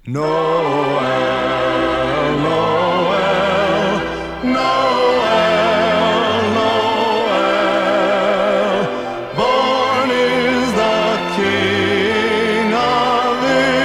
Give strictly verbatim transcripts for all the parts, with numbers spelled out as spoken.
Noel, Noel, Noel, Noel. Born is the King of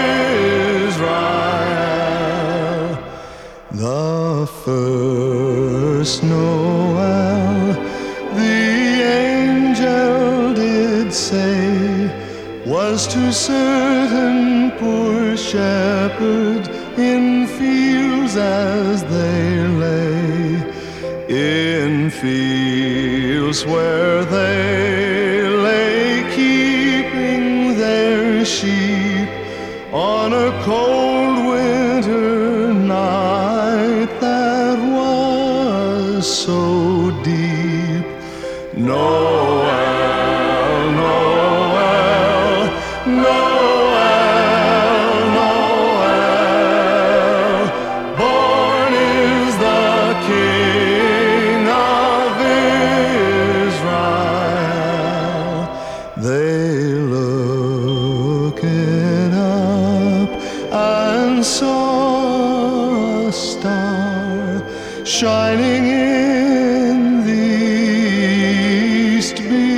Israel. The first Noel, the angel did say, was to certain poor shepherds in fields as they lay, in fields where they lay keeping their sheep on a cold winter night that was so deep. Noel, Noel, Noel, born is the King of Israel. They looked up and saw a star shining in the east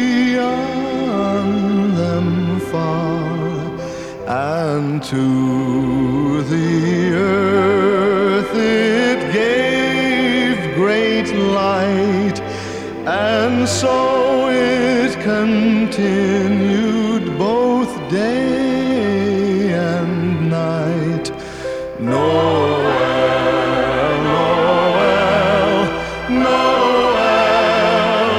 beyond them far, and to the earth it gave great light, and so it continued both day and night. Noel, Noel, Noel,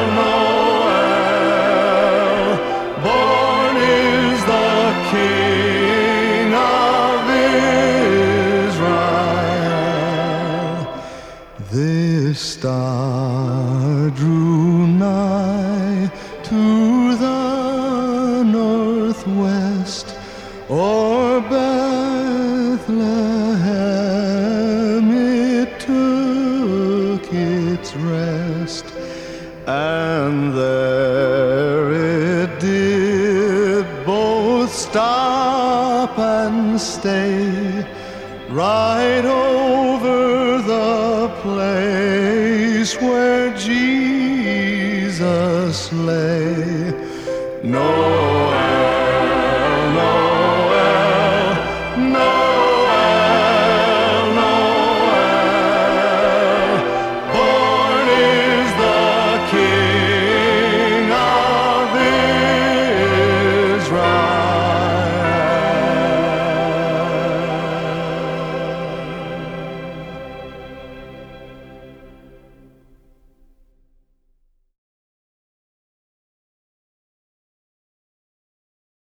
Noel, born is the King of Israel. This star drew nigh to the northwest, o'er Bethlehem it took its rest, and there it did both stop and stay, right over the place where Jesus lay. No